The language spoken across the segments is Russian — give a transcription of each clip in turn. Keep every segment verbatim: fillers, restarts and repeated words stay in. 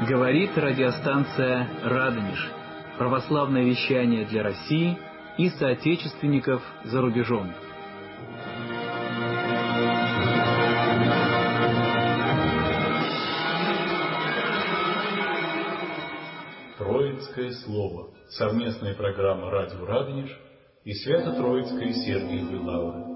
Говорит радиостанция «Радонеж». Православное вещание для России и соотечественников за рубежом. Троицкое слово. Совместная программа «Радио Радонеж» и Свято-Троицкой Сергиевой Лавры.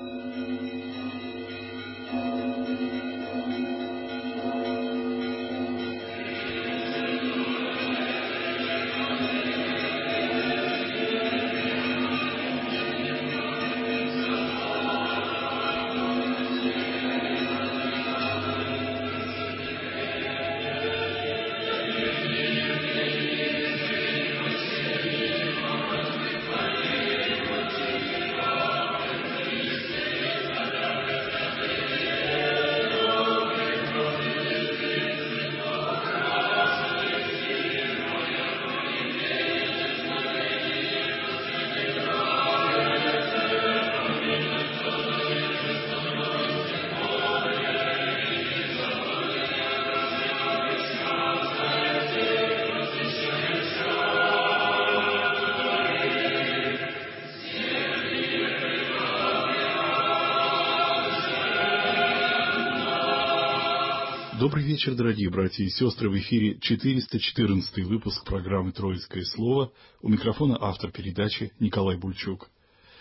Добрый вечер, дорогие братья и сестры. В эфире четыреста четырнадцатый выпуск программы «Троицкое слово». У микрофона автор передачи Николай Бульчук.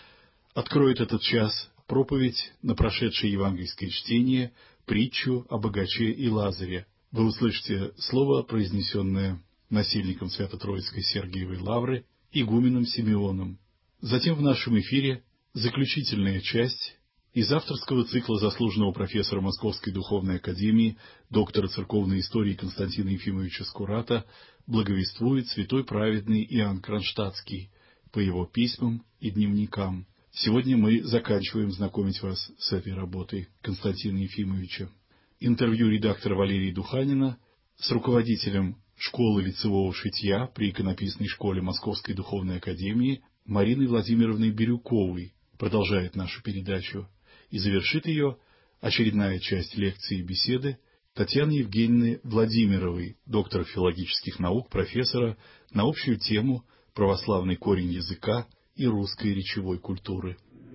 Откроет этот час проповедь на прошедшее евангельское чтение, притчу о богаче и Лазаре. Вы услышите слово, произнесенное насельником Свято-Троицкой Сергиевой Лавры, игуменом Симеоном. Затем в нашем эфире заключительная часть из авторского цикла заслуженного профессора Московской Духовной Академии, доктора церковной истории Константина Ефимовича Скурата, благовествует святой праведный Иоанн Кронштадтский по его письмам и дневникам. Сегодня мы заканчиваем знакомить вас с этой работой Константина Ефимовича. Интервью редактора Валерия Духанина с руководителем школы лицевого шитья при иконописной школе Московской Духовной Академии Мариной Владимировной Бирюковой продолжает нашу передачу. И завершит ее очередная часть лекции и беседы Татьяны Евгеньевны Владимировой, доктора филологических наук, профессора, на общую тему «Православный корень языка и русской речевой культуры».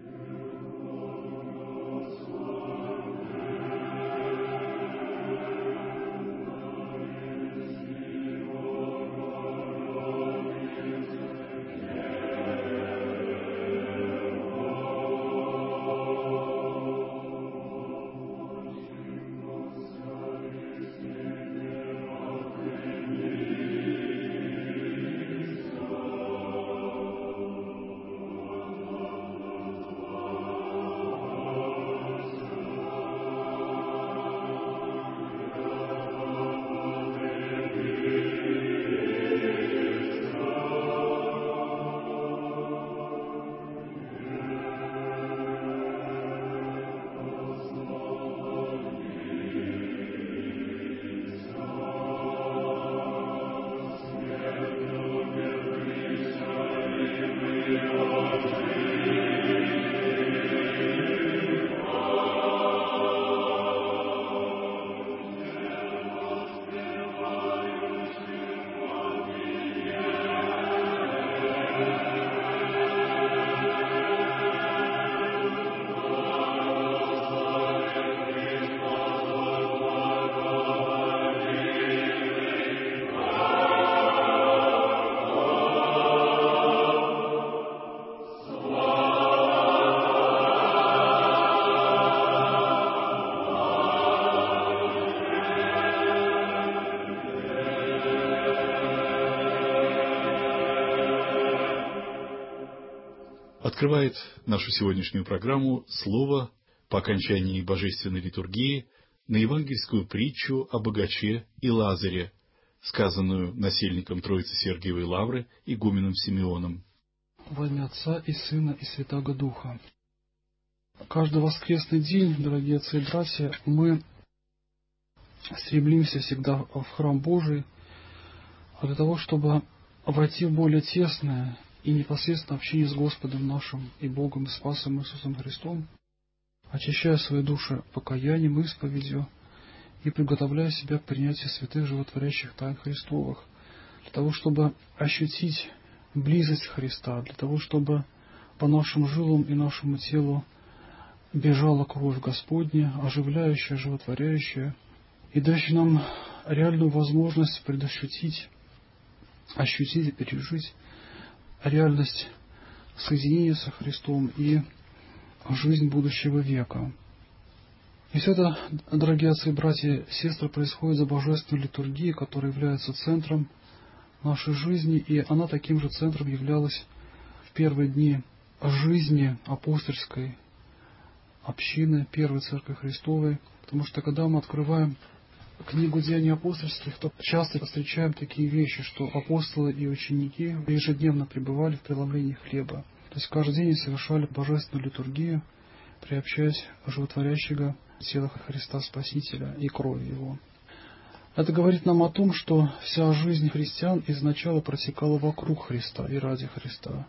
Открывает нашу сегодняшнюю программу слово по окончании божественной литургии на евангельскую притчу о богаче и Лазаре, сказанную насельником Троицы Сергиевой Лавры игуменом Симеоном. Во имя Отца и Сына и Святаго Духа. Каждый воскресный день, дорогие отцы и братья, мы стремимся всегда в храм Божий для того, чтобы войти в более тесное и непосредственно общение с Господом нашим и Богом и Спасом Иисусом Христом, очищая свои души покаянием, исповедью и приготовляя себя к принятию святых животворящих тайн Христовых, для того, чтобы ощутить близость Христа, для того, чтобы по нашим жилам и нашему телу бежала кровь Господня, оживляющая, животворяющая, и дающая нам реальную возможность предощутить, ощутить и пережить реальность соединения со Христом и жизнь будущего века. И все это, дорогие отцы и братья и сестры, происходит за божественной литургией, которая является центром нашей жизни, и она таким же центром являлась в первые дни жизни апостольской общины, первой Церкви Христовой, потому что когда мы открываем книгу Деяний апостольских, то часто встречаем такие вещи, что апостолы и ученики ежедневно пребывали в преломлении хлеба. То есть каждый день совершали божественную литургию, приобщаясь животворящего тела Христа Спасителя и крови Его. Это говорит нам о том, что вся жизнь христиан изначально протекала вокруг Христа и ради Христа.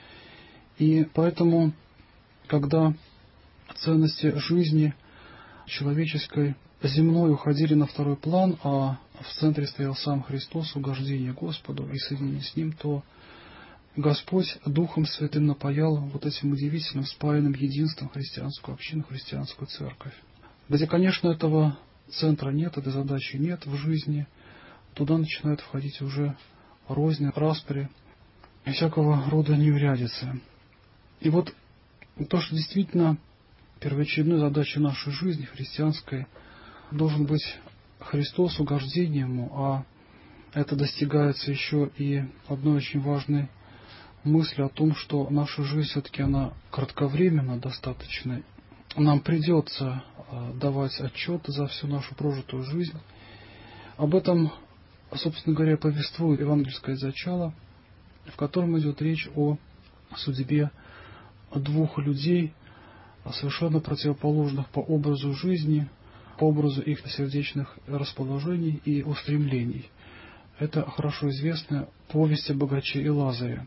И поэтому, когда ценности жизни человеческой земной уходили на второй план, а в центре стоял сам Христос, угождение Господу и соединение с Ним, то Господь Духом Святым напоял вот этим удивительным спаянным единством христианскую общину, христианскую церковь. Где, конечно, этого центра нет, этой задачи нет в жизни, туда начинают входить уже розни, распри и всякого рода неурядицы. И вот то, что действительно первоочередной задачей нашей жизни христианской должен быть Христос, угождение Ему, а это достигается еще и одной очень важной мыслью о том, что наша жизнь все-таки она кратковременна достаточно. Нам придется давать отчет за всю нашу прожитую жизнь. Об этом, собственно говоря, повествует евангельское зачало, в котором идет речь о судьбе двух людей, совершенно противоположных по образу жизни, по образу их сердечных расположений и устремлений. Это хорошо известная повесть о богаче и Лазаре.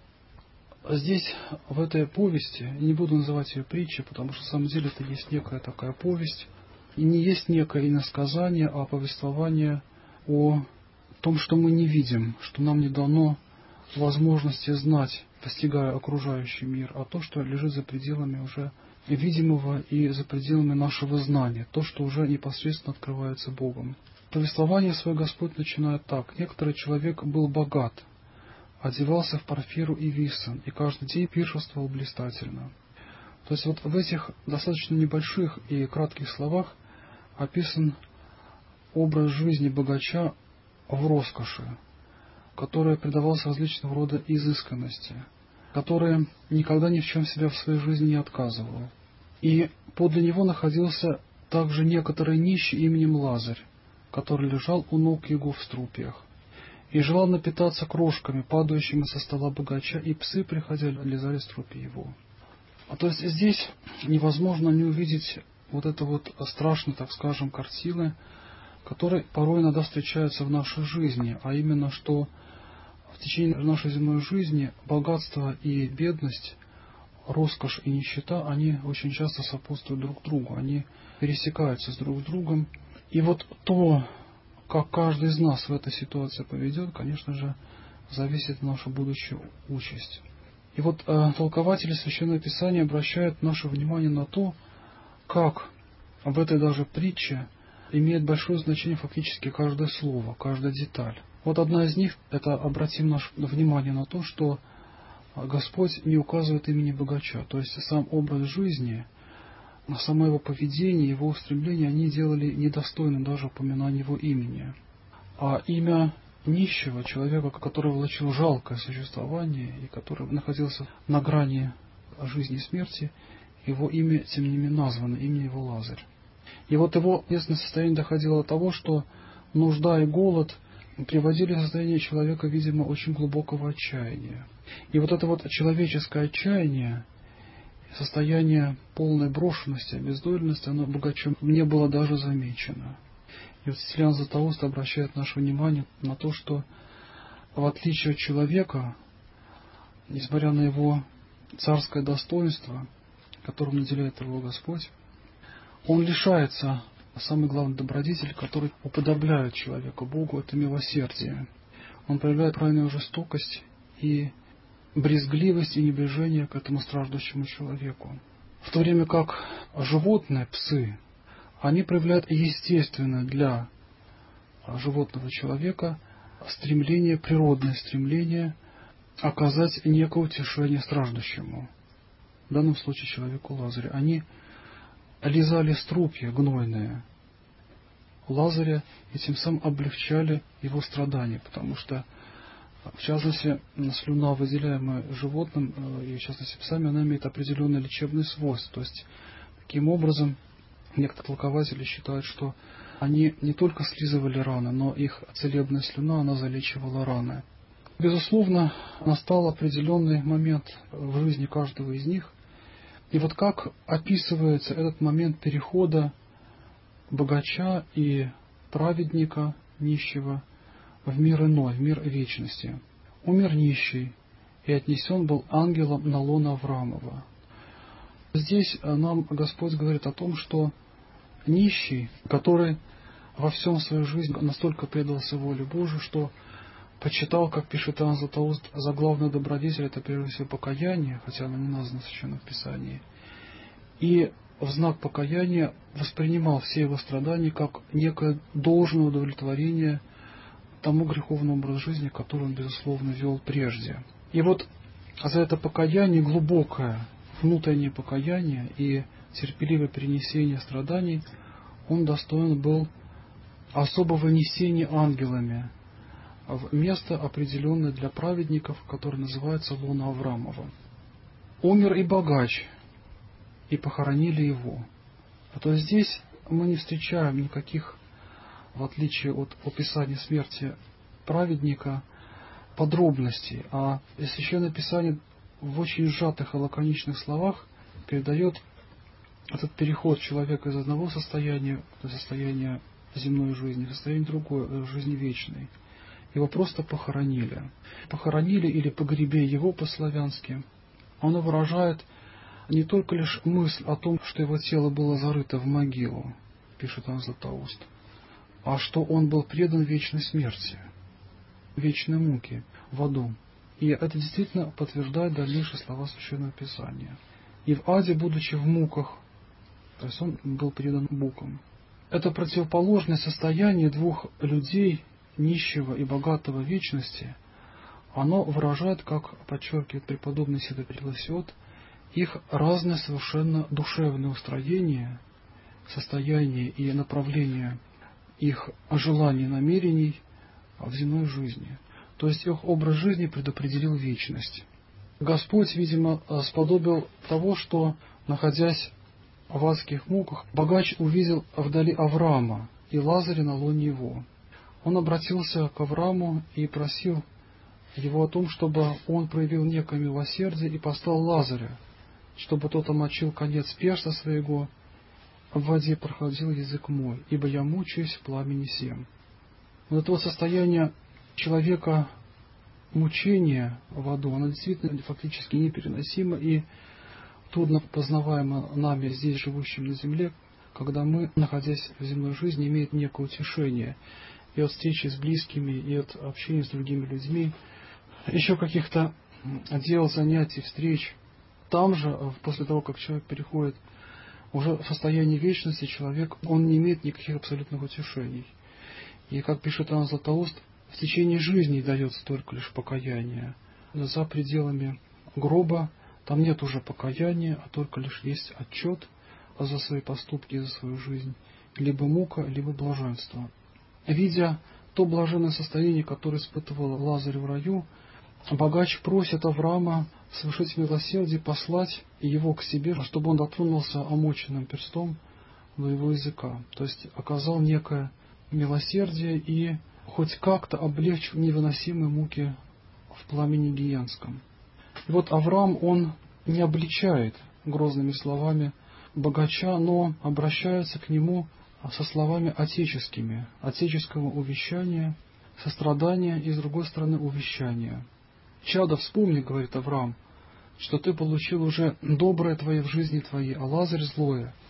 Здесь, в этой повести, не буду называть ее притчей, потому что на самом деле это есть некая такая повесть, и не есть некое иносказание, а повествование о том, что мы не видим, что нам не дано возможности знать, постигая окружающий мир, а то, что лежит за пределами уже видимого и за пределами нашего знания, то, что уже непосредственно открывается Богом. Повествование свое Господь начинает так. Некоторый человек был богат, одевался в парфиру и висан, и каждый день пиршествовал блистательно. То есть вот в этих достаточно небольших и кратких словах описан образ жизни богача в роскоши, который предавался различного рода изысканности, который никогда ни в чем себя в своей жизни не отказывал. И подле него находился также некоторый нищий именем Лазарь, который лежал у ног его в струпьях, и желал напитаться крошками, падающими со стола богача, и псы, приходя, лизали струпья его. А то есть здесь невозможно не увидеть вот это вот страшной, так скажем, картины, которые порой иногда встречаются в нашей жизни, а именно, что в течение нашей земной жизни богатство и бедность, роскошь и нищета, они очень часто сопутствуют друг другу, они пересекаются с друг другом. И вот то, как каждый из нас в этой ситуации поведет, конечно же, зависит от нашей будущей участи. И вот э, толкователи Священного Писания обращают наше внимание на то, как в этой даже притче имеет большое значение фактически каждое слово, каждая деталь. Вот одна из них, это обратим наше внимание на то, что Господь не указывает имени богача, то есть сам образ жизни, само его поведение, его устремления, они делали недостойным даже упоминания его имени. А имя нищего, человека, который влачил жалкое существование и который находился на грани жизни и смерти, его имя, тем не менее, названо, имя его Лазарь. И вот его местное состояние доходило до того, что нужда и голод приводили в состояние человека, видимо, очень глубокого отчаяния. И вот это вот человеческое отчаяние, состояние полной брошенности, обездоленности, оно богачом не было даже замечено. И вот Сицилиан Златоуст обращает наше внимание на то, что в отличие от человека, несмотря на его царское достоинство, которым наделяет его Господь, он лишается самый главный добродетель, который уподобляет человека Богу, это милосердие. Он проявляет крайнюю жестокость и брезгливость и небрежение к этому страждущему человеку. В то время как животные, псы, они проявляют естественное для животного человека стремление, природное стремление оказать некое утешение страждущему. В данном случае человеку Лазарю. Они лизали струпья гнойные Лазаря и тем самым облегчали его страдания, потому что, в частности, слюна, выделяемая животным, и в частности псами, она имеет определенное лечебное свойство. То есть, таким образом, некоторые толкователи считают, что они не только слизывали раны, но их целебная слюна, она залечивала раны. Безусловно, настал определенный момент в жизни каждого из них. И вот как описывается этот момент перехода богача и праведника, нищего, в мир иной, в мир вечности. Умер нищий, и отнесен был ангелом на лоно Авраамова. Здесь нам Господь говорит о том, что нищий, который во всем свою жизнь настолько предался воле Божией, что почитал, как пишет Иоанн Златоуст, за главную добродетель, это прежде всего покаяние, хотя оно не названо в Священном Писании, и в знак покаяния воспринимал все его страдания как некое должное удовлетворение тому греховному образу жизни, который он, безусловно, вел прежде. И вот за это покаяние, глубокое внутреннее покаяние и терпеливое перенесение страданий, он достоин был особого несения ангелами в место, определенное для праведников, которое называется лоно Авраамова. Умер и богач, и похоронили его. А то здесь мы не встречаем никаких, в отличие от описания смерти праведника, подробностей, а Священное Писание в очень сжатых и лаконичных словах передает этот переход человека из одного состояния до состояния земной жизни, в состояние другое, жизни вечной. Его просто похоронили. Похоронили или погребе его по-славянски. Оно выражает не только лишь мысль о том, что его тело было зарыто в могилу, пишет Иоанн Златоуст, а что он был предан вечной смерти, вечной муке в аду. И это действительно подтверждает дальнейшие слова Священного Писания. И в аде, будучи в муках, то есть он был предан мукам. Это противоположное состояние двух людей, нищего и богатого вечности, оно выражает, как подчеркивает преподобный Сидор Пелосиот, их разное совершенно душевное устроение, состояние и направление их желаний и намерений в земной жизни. То есть их образ жизни предопределил вечность. Господь, видимо, сподобил того, что, находясь в адских муках, богач увидел вдали Авраама и Лазаря на лоне его. Он обратился к Аврааму и просил его о том, чтобы он проявил некое милосердие и послал Лазаря, чтобы тот омочил конец перста своего, в воде проходил язык мой, ибо я мучаюсь в пламени сем. Вот это вот состояние человека мучения в аду, оно действительно фактически непереносимо и трудно познаваемо нами, здесь живущим на земле, когда мы, находясь в земной жизни, имеем некое утешение и от встречи с близкими, и от общения с другими людьми, еще каких-то дел, занятий, встреч. Там же, после того, как человек переходит уже в состояние вечности, человек, он не имеет никаких абсолютных утешений. И, как пишет Иоанн Златоуст, в течение жизни дается только лишь покаяние. За пределами гроба там нет уже покаяния, а только лишь есть отчет за свои поступки, за свою жизнь. Либо мука, либо блаженство. Видя то блаженное состояние, которое испытывал Лазарь в раю, богач просит Авраама совершить милосердие, послать его к себе, чтобы он дотронулся омоченным перстом до его языка. То есть оказал некое милосердие и хоть как-то облегчил невыносимые муки в пламени гиенском. И вот Авраам, он не обличает грозными словами богача, но обращается к нему со словами отеческими, отеческого увещания, сострадания и, с другой стороны, увещания. «Чадо, вспомни, — говорит Авраам, — что ты получил уже доброе твое в жизни твоей, а Лазарь злое.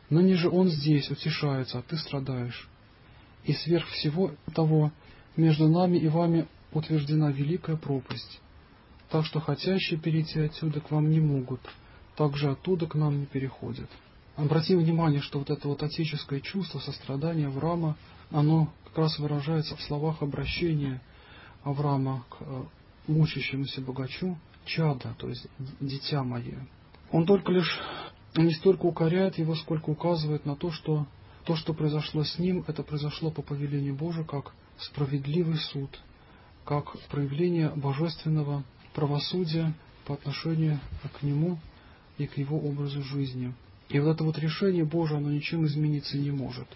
Ныне же он здесь утешается, а ты страдаешь. И сверх всего того, между нами и вами утверждена великая пропасть, так что хотящие перейти отсюда к вам не могут, также оттуда к нам не переходят». Обратим внимание, что вот это вот отеческое чувство, сострадание Авраама, оно как раз выражается в словах обращения Авраама к мучащемуся богачу: «Чадо», то есть «дитя мое». Он только лишь не столько укоряет его, сколько указывает на то, что то, что произошло с ним, это произошло по повелению Божию, как справедливый суд, как проявление божественного правосудия по отношению к нему и к его образу жизни. И вот это вот решение Божие, оно ничем измениться не может.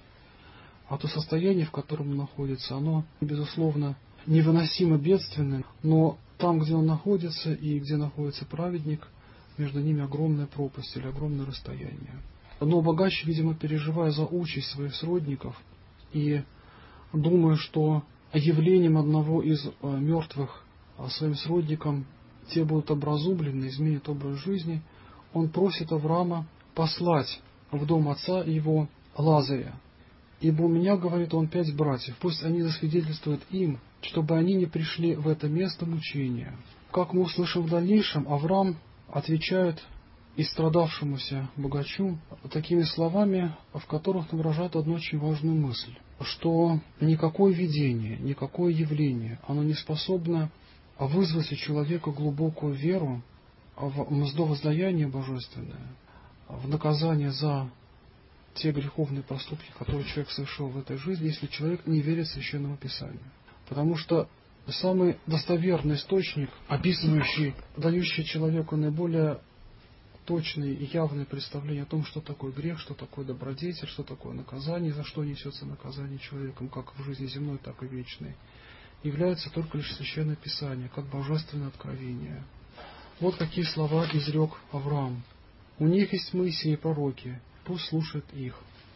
А то состояние, в котором он находится, оно, безусловно, невыносимо бедственное, но там, где он находится и где находится праведник, между ними огромная пропасть или огромное расстояние. Но богач, видимо, переживая за участь своих сродников и думая, что явлением одного из мертвых своим сродникам те будут образумлены, изменят образ жизни, он просит Авраама послать в дом отца его Лазаря. «Ибо у меня, — говорит он, — пять братьев, пусть они засвидетельствуют им, чтобы они не пришли в это место мучения». Как мы услышим в дальнейшем, Авраам отвечает истрадавшемуся богачу такими словами, в которых он выражает одну очень важную мысль, что никакое видение, никакое явление, оно не способно вызвать у человека глубокую веру в мздовоздаяние божественное, в наказание за те греховные поступки, которые человек совершил в этой жизни, если человек не верит Священному Писанию. Потому что самый достоверный источник, описывающий, дающий человеку наиболее точные и явные представления о том, что такое грех, что такое добродетель, что такое наказание, за что несется наказание человеком, как в жизни земной, так и вечной, является только лишь Священное Писание, как божественное откровение. Вот какие слова изрек Авраам: «У них есть Моисей и пророки, пусть слушают их».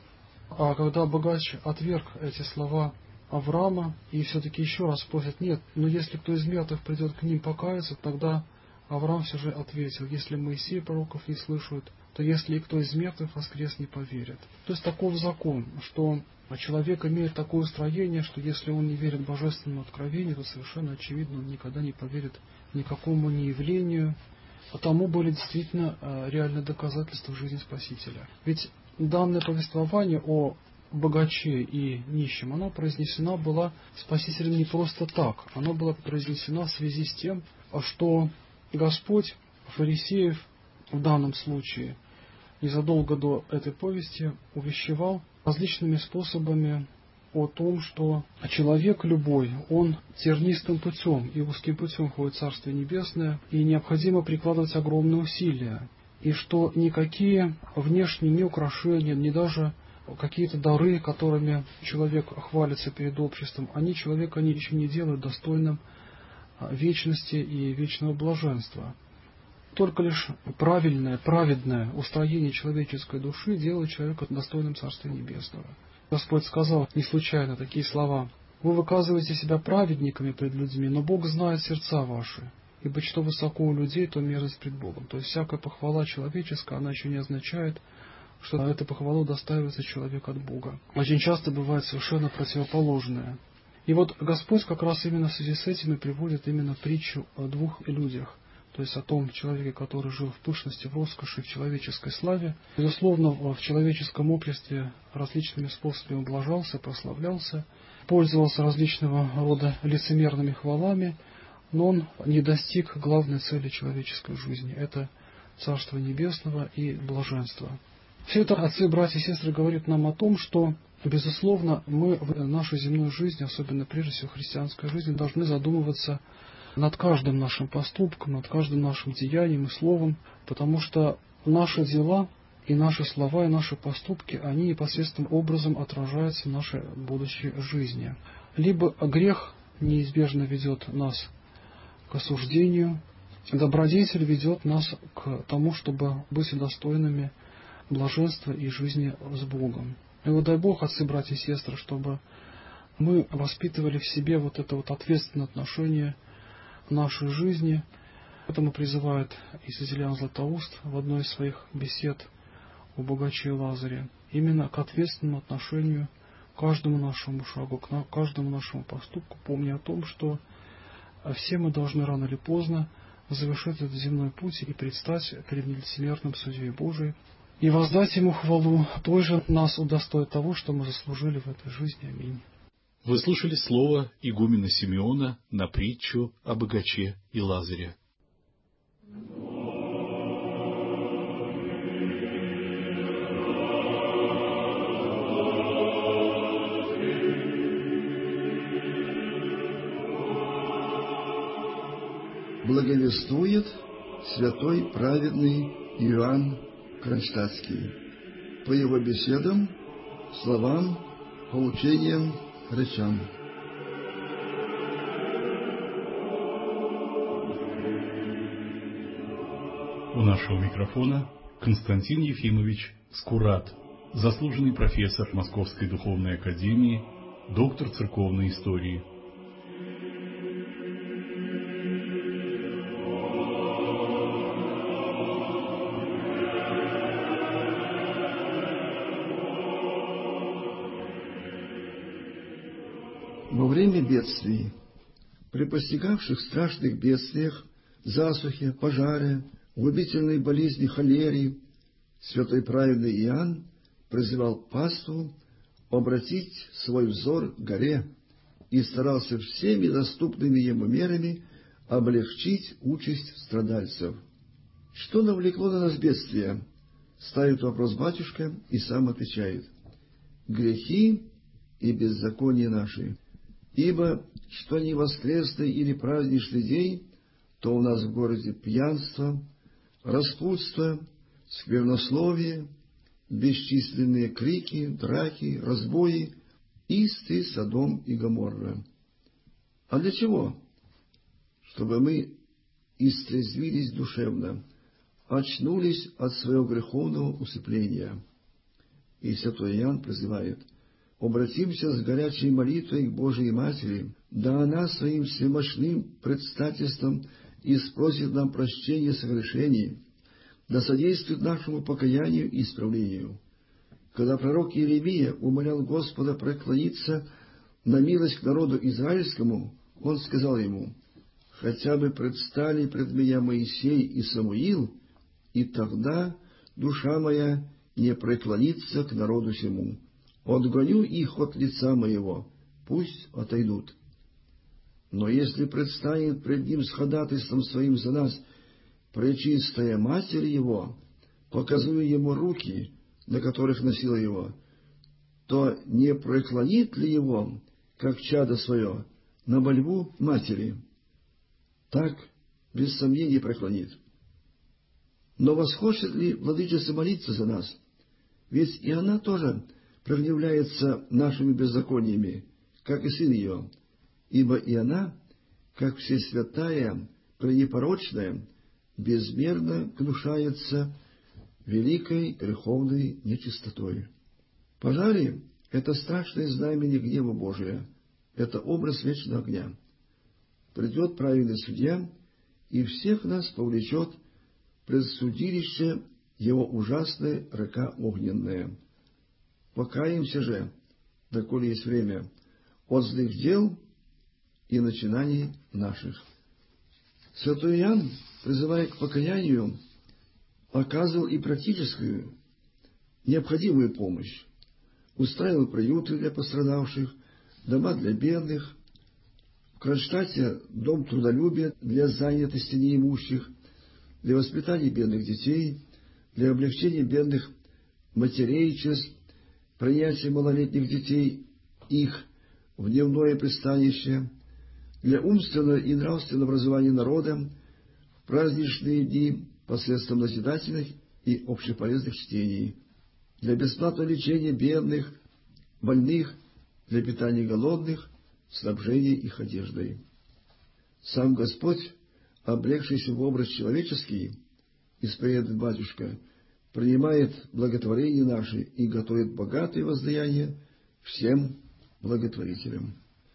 А когда богач отверг эти слова Авраама и все-таки еще раз просит: «Нет, но если кто из мертвых придет к ним покаяться», тогда Авраам все же ответил: «Если Моисей и пророков не слышат, то если и кто из мертвых воскрес, не поверит». То есть таков закон, что человек имеет такое устроение, что если он не верит божественному откровению, то совершенно очевидно, он никогда не поверит никакому ни явлению, а тому были действительно реальные доказательства в жизни Спасителя. Ведь данное повествование о богаче и нищем, оно произнесено было Спасителем не просто так, оно было произнесено в связи с тем, что Господь фарисеев в данном случае незадолго до этой повести увещевал различными способами о том, что человек любой, он тернистым путем и узким путем ходит в Царствие Небесное, и необходимо прикладывать огромные усилия, и что никакие внешние ни украшения, ни даже какие-то дары, которыми человек хвалится перед обществом, они человека они еще не делают достойным вечности и вечного блаженства. Только лишь правильное, праведное устроение человеческой души делает человека достойным Царствия Небесного. Господь сказал не случайно такие слова: «Вы выказываете себя праведниками пред людьми, но Бог знает сердца ваши, ибо что высоко у людей, то мерзость пред Богом». То есть всякая похвала человеческая, она еще не означает, что эта похвала достаивается человеку от Бога. Очень часто бывает совершенно противоположное. И вот Господь как раз именно в связи с этим и приводит именно притчу о двух людях, то есть о том человеке, который жил в пышности, в роскоши, в человеческой славе. Безусловно, в человеческом обществе различными способами облажался, прославлялся, пользовался различного рода лицемерными хвалами, но он не достиг главной цели человеческой жизни – это Царство Небесного и блаженство. Все это, отцы, братья и сестры, говорит нам о том, что, безусловно, мы в нашей земной жизни, особенно прежде всего христианской жизни, должны задумываться над каждым нашим поступком, над каждым нашим деянием и словом, потому что наши дела и наши слова и наши поступки, они непосредственным образом отражаются в нашей будущей жизни. Либо грех неизбежно ведет нас к осуждению, добродетель ведет нас к тому, чтобы быть достойными блаженства и жизни с Богом. И вот дай Бог, отцы, братья и сестры, чтобы мы воспитывали в себе вот это вот ответственное отношение в нашей жизни. К этому призывает и Святитель Иоанн Златоуст в одной из своих бесед о богаче Лазаре, именно к ответственному отношению к каждому нашему шагу, к каждому нашему поступку, помня о том, что все мы должны рано или поздно завершить этот земной путь и предстать перед нелицемерным судьей Божией, и воздать Ему хвалу, той же нас удостоит того, что мы заслужили в этой жизни. Аминь. Вы слушали слово игумена Симеона на притчу о богаче и Лазаре. Благовествует святой праведный Иоанн Кронштадтский по его беседам, словам, поучениям, речам. У нашего микрофона Константин Ефимович Скурат, заслуженный профессор Московской духовной академии, доктор церковной истории. Во время бедствий, при постигавших страшных бедствиях, засухе, пожаре, губительной болезни холерии, святой праведный Иоанн призывал паству обратить свой взор к горе и старался всеми доступными ему мерами облегчить участь страдальцев. Что навлекло на нас бедствие? Ставит вопрос батюшка и сам отвечает: грехи и беззакония наши. Ибо что ни воскресный или праздничный день, то у нас в городе пьянство, распутство, сквернословие, бесчисленные крики, драки, разбои, истый Содом и Гоморра. А для чего? Чтобы мы истрезвились душевно, очнулись от своего греховного усыпления. И святой Иоанн призывает: обратимся с горячей молитвой к Божией Матери, да она своим всемощным предстательством и спросит нам прощения согрешений, да содействует нашему покаянию и исправлению. Когда пророк Иеремия умолял Господа преклониться на милость к народу израильскому, он сказал ему: «Хотя бы предстали пред меня Моисей и Самуил, и тогда душа моя не преклонится к народу сему. Отгоню их от лица моего, пусть отойдут». Но если предстанет пред ним с ходатайством своим за нас пречистая Матерь его, показуя ему руки, на которых носила его, то не преклонит ли его, как чадо свое, на мольбу Матери? Так, без сомнений, преклонит. Но восхочет ли владычица молиться за нас? Ведь и она тоже прогневляется нашими беззакониями, как и сын ее, ибо и она, как всесвятая, пренепорочная, безмерно гнушается великой греховной нечистотой. Пожары — это страшное знамение гнева Божия, это образ вечного огня. Придет праведный судья и всех нас повлечет пред судилище его ужасная река огненная. Покаемся же, доколе есть время, от злых дел и начинаний наших. Святой Иоанн, призывая к покаянию, оказывал и практическую, необходимую помощь. Устраивал приюты для пострадавших, дома для бедных, в Кронштадте дом трудолюбия для занятости неимущих, для воспитания бедных детей, для облегчения бедных матерей через принятие малолетних детей их в дневное пристанище, для умственного и нравственного образования народа в праздничные дни посредством назидательных и общеполезных чтений, для бесплатного лечения бедных, больных, для питания голодных, снабжения их одеждой. Сам Господь, облегшийся в образ человеческий, исповедует батюшка, принимает благотворение наши и готовит богатые воздаяния всем благотворителям.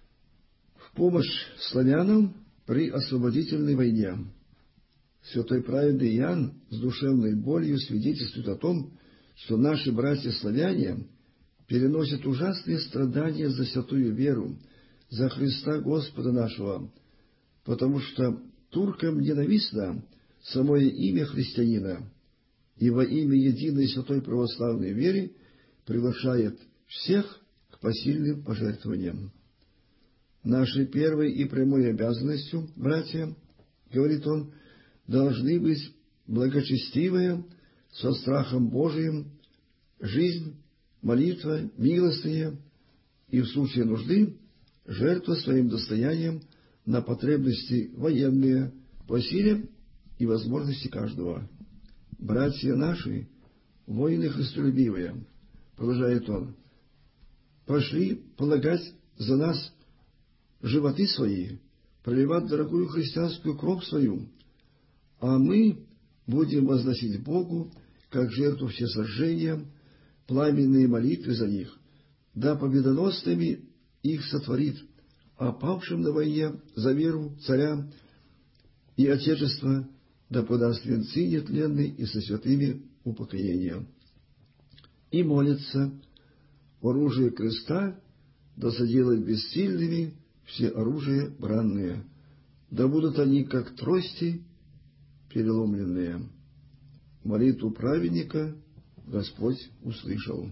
В помощь славянам при освободительной войне святой праведный Иоанн с душевной болью свидетельствует о том, что наши братья-славяне переносят ужасные страдания за святую веру, за Христа Господа нашего, потому что туркам ненавистно самое имя христианина, и во имя единой святой православной веры приглашает всех к посильным пожертвованиям. Нашей первой и прямой обязанностью, братья, говорит он, должны быть благочестивая, со страхом Божиим, жизнь, молитва, милостыня и в случае нужды жертва своим достоянием на потребности военные по силе и возможности каждого. Братья наши, воины христолюбивые, продолжает он, пошли полагать за нас животы свои, проливать дорогую христианскую кровь свою, а мы будем возносить Богу, как жертву всесожжения, пламенные молитвы за них, да победоносными их сотворит, а павшим на войне за веру царя и отечества да подаст венцы нетленные и со святыми упокоения. И молится, оружие креста да соделает бессильными все оружие бранные, да будут они, как трости, переломленные. Молитву праведника Господь услышал.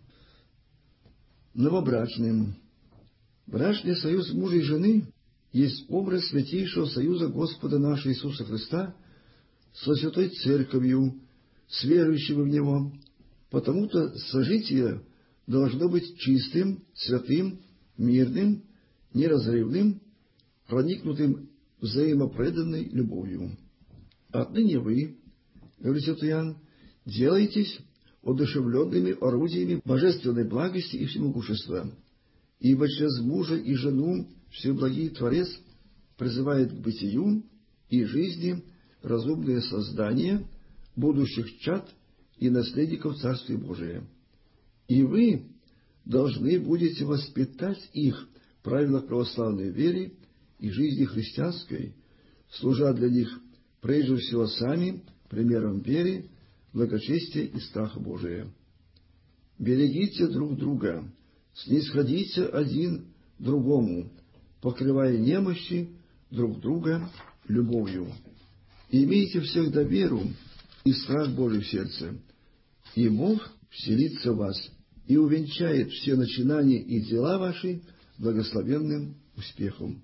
Новобрачным. Брачный союз мужа и жены есть образ святейшего союза Господа нашего Иисуса Христа со Святой Церковью, с верующими в Него, потому-то сожитие должно быть чистым, святым, мирным, неразрывным, проникнутым взаимопреданной любовью. Отныне вы, говорит святой Иоанн, делаетесь одушевленными орудиями божественной благости и всемогущества, ибо через мужа и жену Всеблагий Творец призывает к бытию и жизни разумные создания будущих чад и наследников Царствия Божия. И вы должны будете воспитать их в правилах православной веры и жизни христианской, служа для них прежде всего сами примером веры, благочестия и страха Божия. Берегите друг друга, снисходите один другому, покрывая немощи друг друга любовью. Имейте всегда веру и страх Божий в сердце, и Бог вселится в вас и увенчает все начинания и дела ваши благословенным успехом.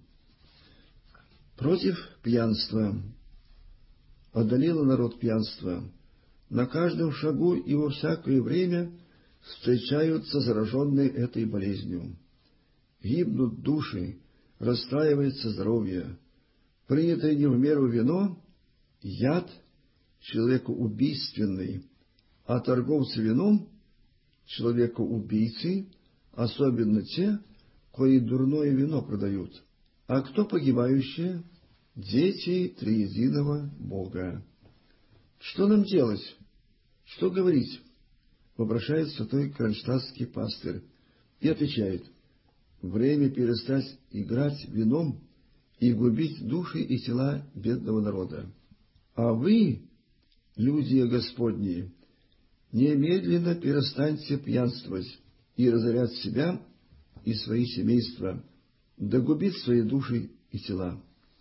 Против пьянства. Одолело народ пьянство. На каждом шагу и во всякое время встречаются зараженные этой болезнью. Гибнут души, расстраивается здоровье. Принятое не в меру вино — яд человекоубийственный, а торговцы вином — человекоубийцы, особенно те, кои дурное вино продают. А кто погибающие? Дети триединого Бога. Что нам делать? Что говорить? Вопрошает святой кронштадтский пастырь и отвечает: время перестать играть вином и губить души и тела бедного народа. А вы, люди Господни, немедленно перестаньте пьянствовать и разорять себя и свои семейства, да губить свои души и тела.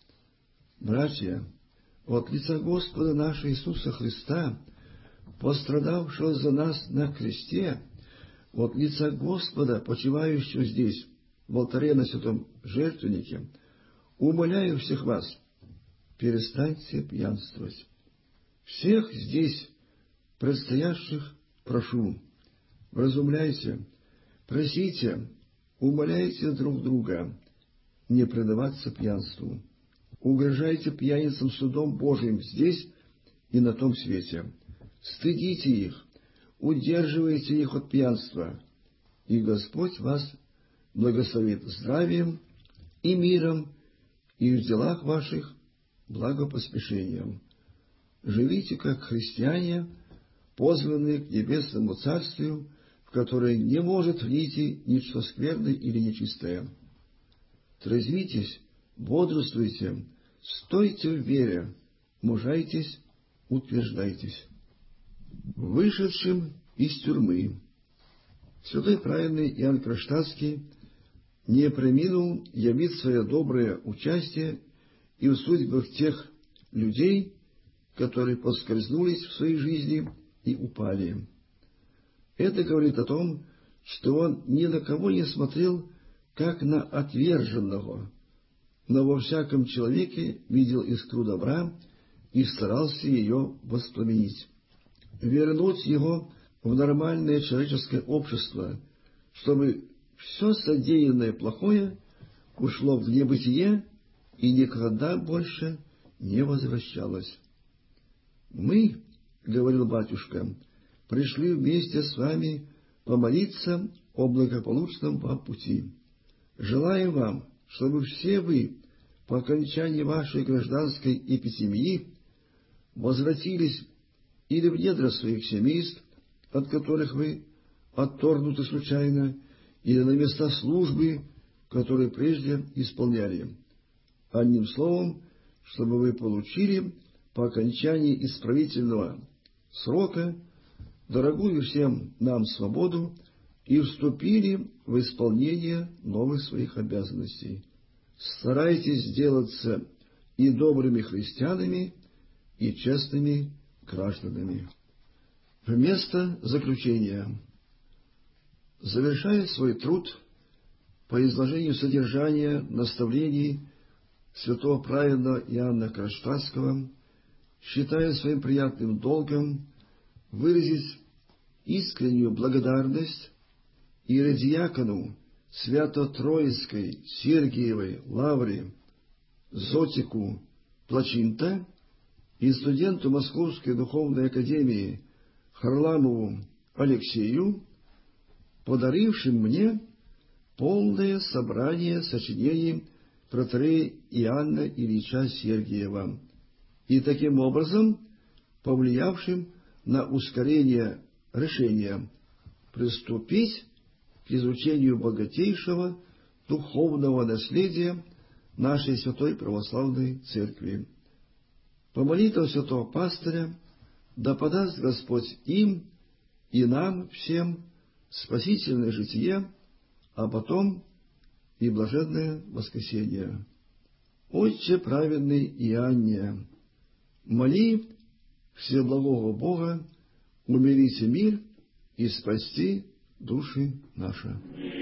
Братья, от лица Господа нашего Иисуса Христа, пострадавшего за нас на кресте, от лица Господа, почивающего здесь, в алтаре на святом жертвеннике, умоляю всех вас, перестаньте пьянствовать. Всех здесь предстоящих прошу, вразумляйте, просите, умоляйте друг друга не предаваться пьянству. Угрожайте пьяницам судом Божиим здесь и на том свете. Стыдите их, удерживайте их от пьянства, и Господь вас благословит здравием и миром, и в делах ваших благопоспешением. Живите, как христиане, позванные к небесному царствию, в которое не может влиться ничто скверное или нечистое. Трезвитесь, бодрствуйте, стойте в вере, мужайтесь, утверждайтесь. Вышедшим из тюрьмы. Святой праведный Иоанн Кронштадтский не преминул явить свое доброе участие и в судьбах тех людей, которые поскользнулись в своей жизни и упали. Это говорит о том, что он ни на кого не смотрел, как на отверженного, но во всяком человеке видел искру добра и старался ее воспламенить, вернуть его в нормальное человеческое общество, чтобы все содеянное плохое ушло в небытие и никогда больше не возвращалось. «Мы, — говорил батюшка, — пришли вместе с вами помолиться о благополучном вам пути. Желаю вам, чтобы все вы по окончании вашей гражданской эпитемии возвратились или в недра своих семейств, от которых вы отторгнуты случайно, или на места службы, которые прежде исполняли. Одним словом, чтобы вы получили по окончании исправительного срока дорогую всем нам свободу и вступили в исполнение новых своих обязанностей. Старайтесь сделаться и добрыми христианами, и честными гражданами». Вместо заключения. Завершая свой труд по изложению содержания наставлений святого праведного Иоанна Кронштадтского, считая своим приятным долгом выразить искреннюю благодарность иеродиакону Свято-Троицкой Сергиевой Лавры Зотику Плачинта и студенту Московской Духовной Академии Харламову Алексею, подарившим мне полное собрание сочинений протоиерея Иоанна Ильича Сергиева и таким образом повлиявшим на ускорение решения приступить к изучению богатейшего духовного наследия нашей Святой Православной Церкви. По молитвам святого пастыря да подаст Господь им и нам всем спасительное житие, а потом и блаженное воскресение. Отче праведный Иоанне, моли Всеблагого Бога умилите мир и спасти души наши.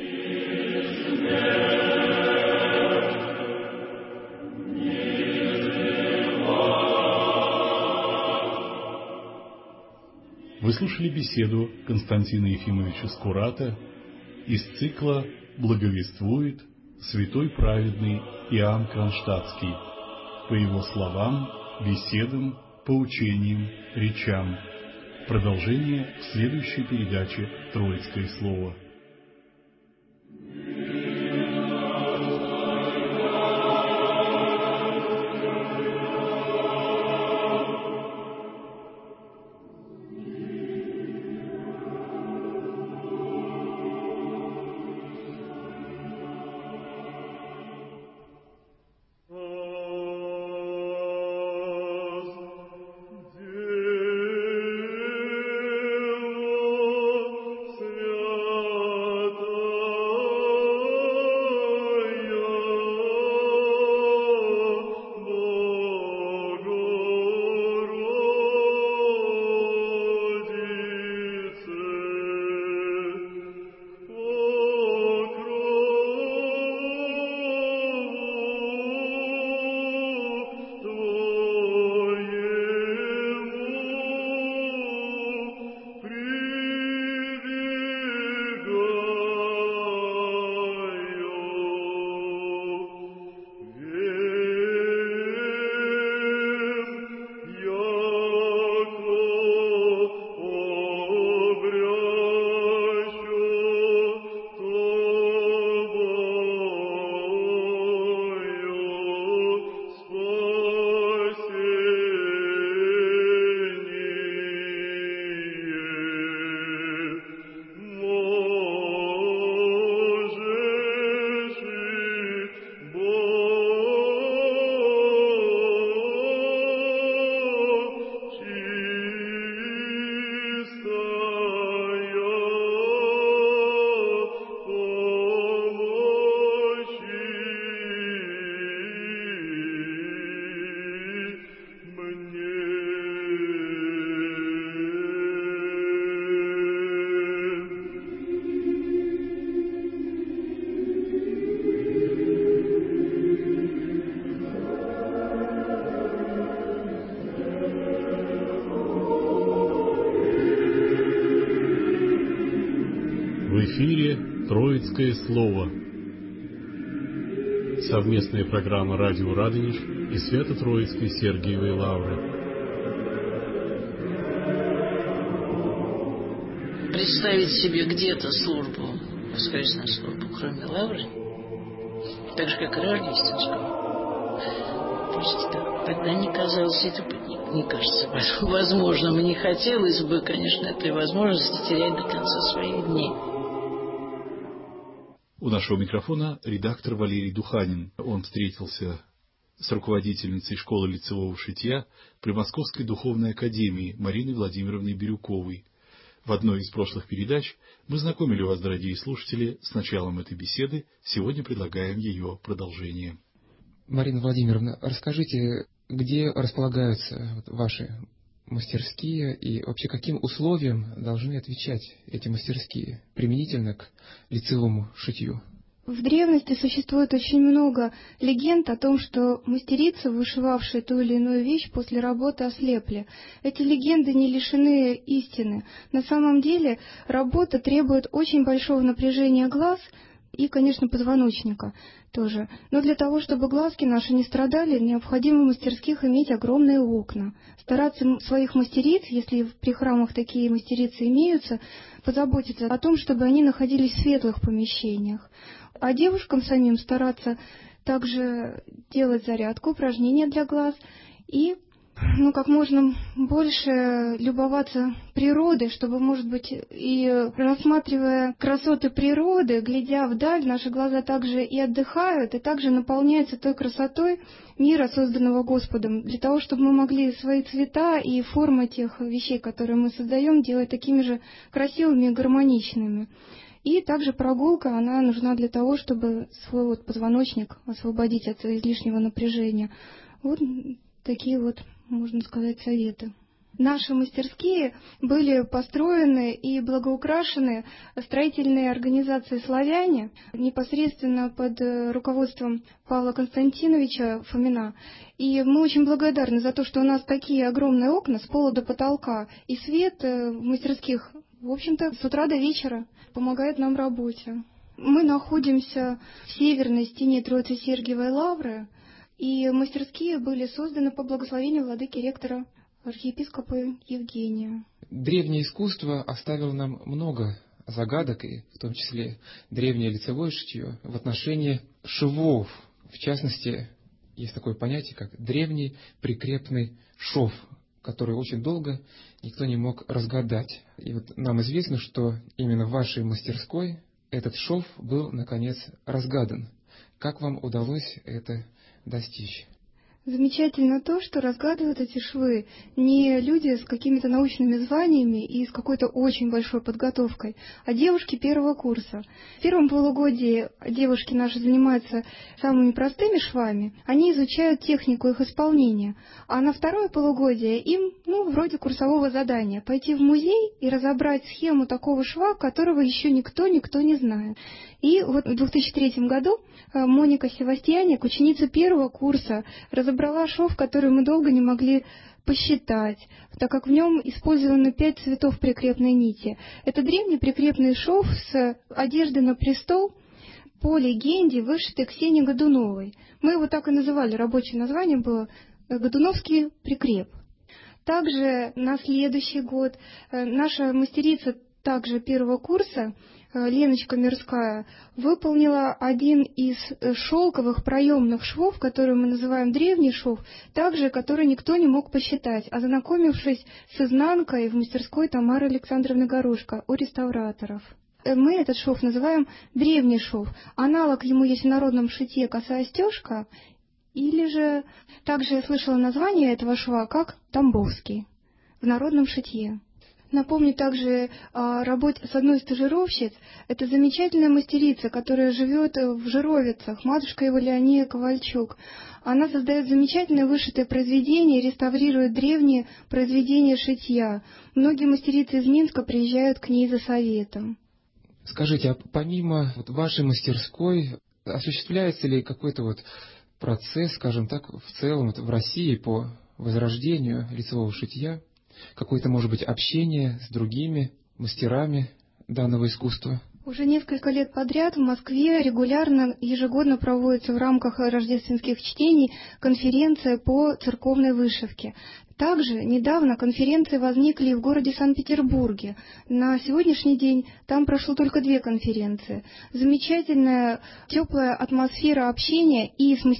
Вы слушали беседу Константина Ефимовича Скурата из цикла «Благовествует святой праведный Иоанн Кронштадтский» по его словам, беседам, поучениям, речам. Продолжение в следующей передаче «Троицкое слово». Deus, Троицкое слово. Совместная программа «Радио Радонеж» и Свято-Троицкой Сергиевой Лавры. Представить себе где-то службу, воскресную службу, кроме Лавры, так же, как и рождественскую, пусть так, тогда не казалось, это не, не кажется возможным, и не хотелось бы, конечно, этой возможности терять до конца своих дней. У нашего микрофона редактор Валерий Духанин. Он встретился с руководительницей школы лицевого шитья при Московской духовной академии Мариной Владимировной Бирюковой. В одной из прошлых передач мы знакомили вас, дорогие слушатели, с началом этой беседы. Сегодня предлагаем ее продолжение. Марина Владимировна, расскажите, где располагаются ваши мастерские и вообще каким условиям должны отвечать эти мастерские применительно к лицевому шитью? В древности существует очень много легенд о том, что мастерицы, вышивавшие ту или иную вещь, после работы ослепли. Эти легенды не лишены истины. На самом деле работа требует очень большого напряжения глаз и, конечно, позвоночника тоже. Но для того, чтобы глазки наши не страдали, необходимо в мастерских иметь огромные окна. Стараться своих мастериц, если при храмах такие мастерицы имеются, позаботиться о том, чтобы они находились в светлых помещениях. А девушкам самим стараться также делать зарядку, упражнения для глаз и, ну, как можно больше любоваться природой, чтобы, может быть, и рассматривая красоты природы, глядя вдаль, наши глаза также и отдыхают, и также наполняются той красотой мира, созданного Господом, для того, чтобы мы могли свои цвета и формы тех вещей, которые мы создаем, делать такими же красивыми и гармоничными. И также прогулка, она нужна для того, чтобы свой вот позвоночник освободить от излишнего напряжения. Вот такие вот, можно сказать, советы. Наши мастерские были построены и благоукрашены строительной организацией «Славяне», непосредственно под руководством Павла Константиновича Фомина. И мы очень благодарны за то, что у нас такие огромные окна с пола до потолка, и свет в мастерских, в общем-то, с утра до вечера помогает нам в работе. Мы находимся в северной стене Троицы-Сергиевой Лавры, и мастерские были созданы по благословению владыки-ректора архиепископа Евгения. Древнее искусство оставило нам много загадок, и в том числе древнее лицевое шитье, в отношении швов. В частности, есть такое понятие, как древний прикрепный шов, который очень долго никто не мог разгадать. И вот нам известно, что именно в вашей мастерской этот шов был, наконец, разгадан. Как вам удалось это достичь? Замечательно то, что разгадывают эти швы не люди с какими-то научными званиями и с какой-то очень большой подготовкой, а девушки первого курса. В первом полугодии девушки наши занимаются самыми простыми швами, они изучают технику их исполнения, а на второе полугодие им, ну, вроде курсового задания, пойти в музей и разобрать схему такого шва, которого еще никто, никто не знает. И вот в две тысячи третьем году Моника Севастьяник, ученица первого курса, разобрала шов, который мы долго не могли посчитать, так как в нем использовано пять цветов прикрепной нити. Это древний прикрепный шов с одежды на престол, по легенде, вышитый Ксенией Годуновой. Мы его так и называли, рабочее название было «Годуновский прикреп». Также на следующий год наша мастерица, также первого курса, Леночка Мирская, выполнила один из шелковых проемных швов, который мы называем древний шов, также который никто не мог посчитать, ознакомившись с изнанкой в мастерской Тамары Александровны Горошко у реставраторов. Мы этот шов называем древний шов. Аналог ему есть в народном шитье косая стежка, или же также я слышала название этого шва как тамбовский в народном шитье. Напомню также о работе с одной из стажировщиц. Это замечательная мастерица, которая живет в Жировицах, матушка его Леония Ковальчук. Она создает замечательные вышитые произведения, реставрирует древние произведения шитья. Многие мастерицы из Минска приезжают к ней за советом. Скажите, а помимо вот вашей мастерской, осуществляется ли какой-то вот процесс, скажем так, в целом вот в России по возрождению лицевого шитья? Какое-то, может быть, общение с другими мастерами данного искусства? Уже несколько лет подряд в Москве регулярно, ежегодно проводится в рамках рождественских чтений конференция по церковной вышивке. Также недавно конференции возникли в городе Санкт-Петербурге. На сегодняшний день там прошло только две конференции. Замечательная, теплая атмосфера общения и с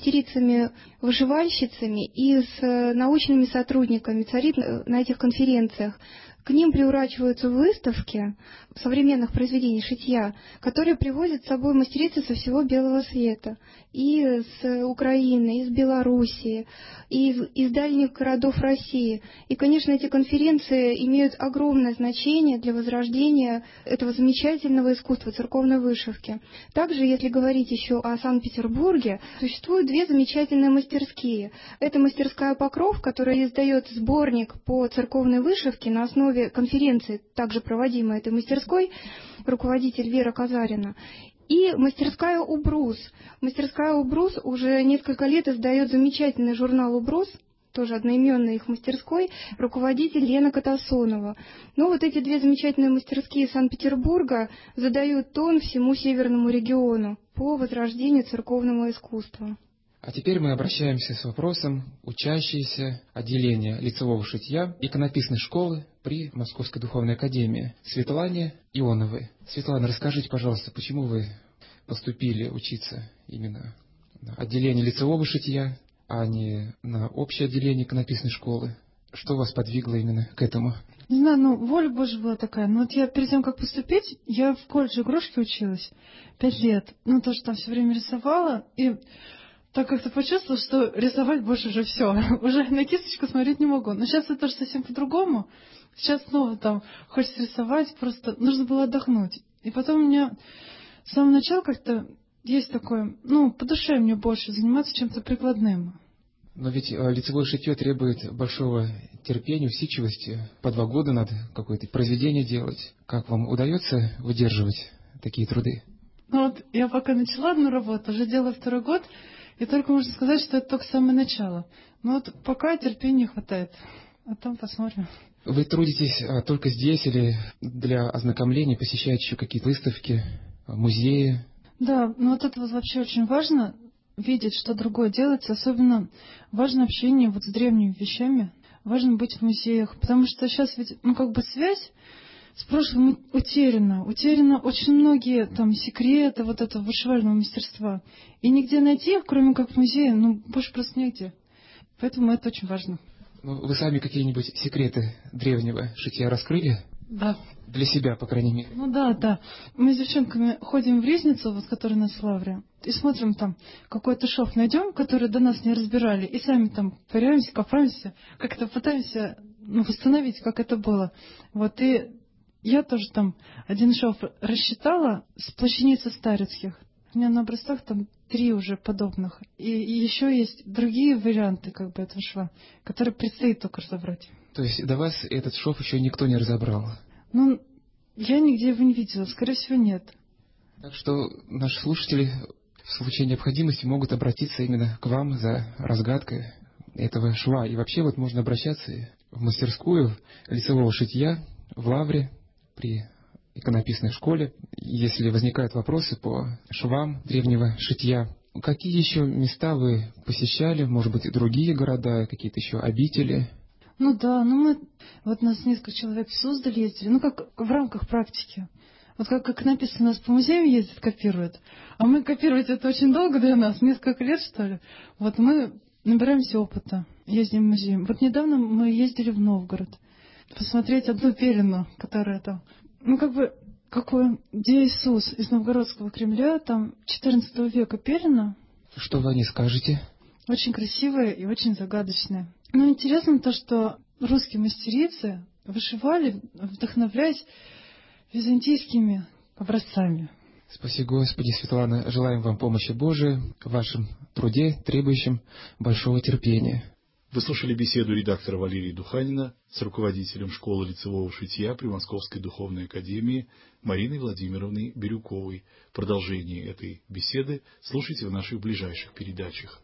мастерицами-вышивальщицами, и с научными сотрудниками царит на этих конференциях. К ним приурачиваются выставки современных произведений шитья, которые привозят с собой мастерицы со всего белого света. И с Украины, из Белоруссии, и из, из дальних городов России. И, конечно, эти конференции имеют огромное значение для возрождения этого замечательного искусства церковной вышивки. Также, если говорить еще о Санкт-Петербурге, существуют две замечательные мастерские. Это мастерская «Покров», которая издает сборник по церковной вышивке на основе конференции, также проводимой этой мастерской, руководитель Вера Казарина. И мастерская «Убрус». Мастерская «Убрус» уже несколько лет издает замечательный журнал «Убрус», тоже одноименной их мастерской, руководитель Лена Катасонова. Но вот эти две замечательные мастерские Санкт-Петербурга задают тон всему северному региону по возрождению церковного искусства. А теперь мы обращаемся с вопросом учащиеся отделения лицевого шитья иконописной школы при Московской духовной академии Светлане Ионовой. Светлана, расскажите, пожалуйста, почему вы поступили учиться именно на отделение лицевого шитья, а не на общее отделение иконописной школы? Что вас подвигло именно к этому? Не знаю, ну, воля Божья была такая. Но вот я перед тем, как поступить, я в колледже игрушки училась пять лет. Ну, тоже там все время рисовала, и так как-то почувствовала, что рисовать больше уже все. Уже на кисточку смотреть не могу. Но сейчас это тоже совсем по-другому. Сейчас снова там хочется рисовать, просто нужно было отдохнуть. И потом у меня с самого начала как-то есть такое, ну, по душе мне больше заниматься чем-то прикладным. Но ведь лицевое шитье требует большого терпения, усидчивости. По два года надо какое-то произведение делать. Как вам удается выдерживать такие труды? Ну вот я пока начала одну работу, уже делаю второй год, и только можно сказать, что это только самое начало. Но вот пока терпения хватает, а там посмотрим. Вы трудитесь только здесь или для ознакомления посещаете еще какие-то выставки, музеи? Да, ну вот это вот вообще очень важно, видеть, что другое делается. Особенно важно общение вот с древними вещами, важно быть в музеях, потому что сейчас ведь, ну как бы связь с прошлым утеряна. Утеряно очень многие там секреты вот этого вышивального мастерства. И нигде найти их, кроме как в музее, ну больше просто негде. Поэтому это очень важно. Ну, вы сами какие-нибудь секреты древнего шитья раскрыли? Да. Для себя, по крайней мере. Ну да, да. Мы с девчонками ходим в Ризницу, вот, которая на Славре, и смотрим там, какой-то шов найдем, который до нас не разбирали, и сами там ковыряемся, копаемся, как-то пытаемся ну, восстановить, как это было. Вот, и я тоже там один шов рассчитала с плащаницы старецких. У меня на образцах там три уже подобных. И, и еще есть другие варианты как бы этого шва, которые предстоит только разобрать. То есть до вас этот шов еще никто не разобрал? Ну, я нигде его не видела, скорее всего, нет. Так что наши слушатели в случае необходимости могут обратиться именно к вам за разгадкой этого шва. И вообще вот можно обращаться в мастерскую лицевого шитья в Лавре при иконописной школе, если возникают вопросы по швам древнего шитья. Какие еще места вы посещали, может быть, и другие города, какие-то еще обители? Ну да, ну мы, вот нас несколько человек в Суздаль ездили, ну как в рамках практики. Вот как, как написано, у нас по музеям ездят, копируют. А мы копировать это очень долго для нас, несколько лет, что ли. Вот мы набираемся опыта, ездим в музей. Вот недавно мы ездили в Новгород посмотреть одну пелену, которая там, ну как бы, какой, где Иисус из Новгородского Кремля, там четырнадцатого века пелена. Что вы о ней скажете? Очень красивая и очень загадочная. Ну, интересно то, что русские мастерицы вышивали, вдохновляясь византийскими образцами. Спаси Господи, Светлана, желаем вам помощи Божией в вашем труде, требующем большого терпения. Вы слушали беседу редактора Валерия Духанина с руководителем школы лицевого шитья при Московской духовной академии Мариной Владимировной Бирюковой. Продолжение этой беседы слушайте в наших ближайших передачах.